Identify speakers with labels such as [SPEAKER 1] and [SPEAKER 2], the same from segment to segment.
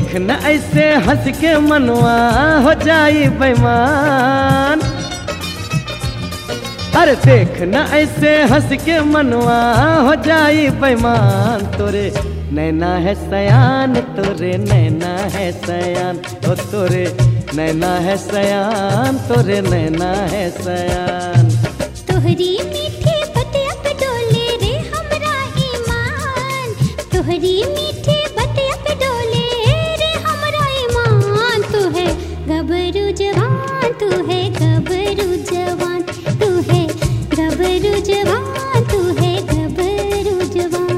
[SPEAKER 1] देख न ऐसे हंस के मनवा हो जाई बेईमान। अरे देख न ऐसे हंस के मनवा हो जाई बेईमान। तोरे नैना है सयान, तोरे नैना है सयान, ओ तोरे नैना है सयान, तोरे नैना है सयान।
[SPEAKER 2] तोहरी मीठी बतिया पे डोले रे हमरा ईमान, तोहरी मीठी बतिया पे डोले रे हमरा ईमान। तू है गबरू जवान, तू है गबरू जवान, तू है गबरू जवान, तू है गबरू जवान।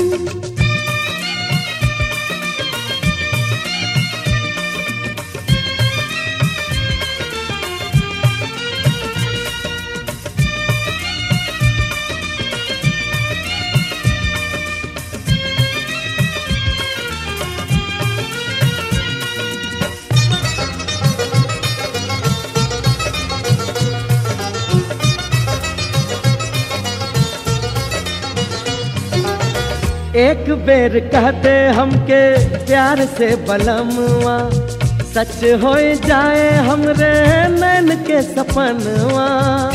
[SPEAKER 1] एक बेर कहते हमके प्यार से बलमवा, सच हो जाए हमरे नैन के सपनवा।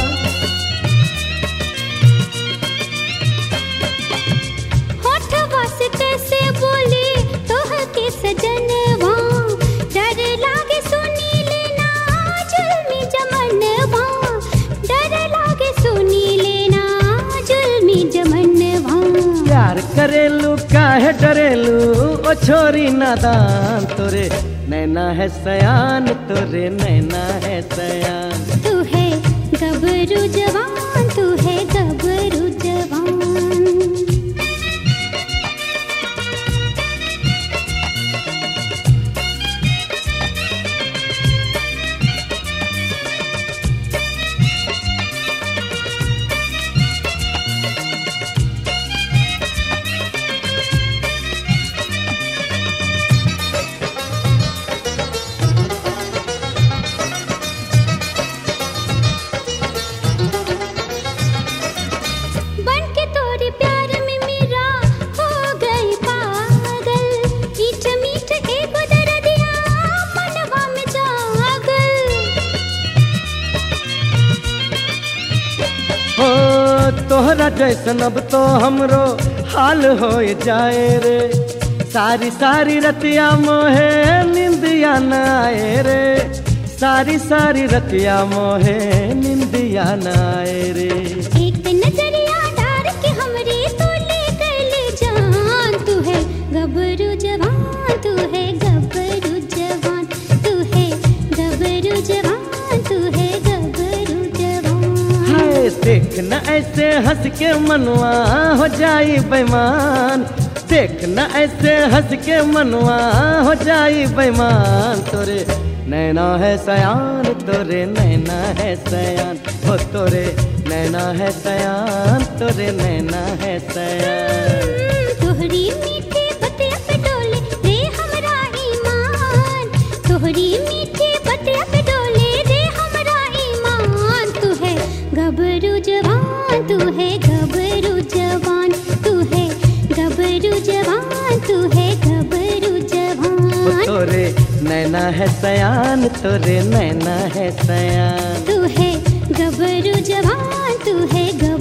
[SPEAKER 2] होठवा से कैसे बोले तोह के सजनवा, डर लागे सुनी लेना जुल्मी जमनवा, डर लागे सुनी लेना जुल्मी जमनवा।
[SPEAKER 1] प्यार करेलू काहे डरेलू ओ छोरी नादान। तोरे नैना है सयान, तोरे नैना है सयान।
[SPEAKER 2] तू है गबरू जवान, तू है गबरू जवान।
[SPEAKER 1] तोहरा जैसन अब तो हमरो हाल हो जाए रे। सारी सारी रतिया मोहे निंदिया न आए रे, सारी सारी रतिया मोहे निंदिया न आए रे।
[SPEAKER 2] एक नजरिया डार के हमरे तो ले गले जान। तू है गबरू जवान, तू है गबरू जवान, तू है गबरू जवान, तू है गबरू जवान।
[SPEAKER 1] हाय देख न ऐसे हंस के मनवा हो जाई बेईमान। देख न ऐसे हंस के मनवा हो जाई बेईमान। तोरे नैना है सयान, तोरे नैना है सयान, हो तोरे नैना है सयान, तोरे नैना है सयान।
[SPEAKER 2] तोहरी मीठी बतिया पे डोले रे हमरा ईमान, तोहरी मीठी बतिया पे डोले रे हमरा ईमान। तू है गबरू जवान, तू है गबरू जवान, तू है गबरू जवान, तू है गबरू जवान।
[SPEAKER 1] तोरे नैना है सयान, तोरे नैना है सयान।
[SPEAKER 2] तू है गबरू जवान, तू है गबरू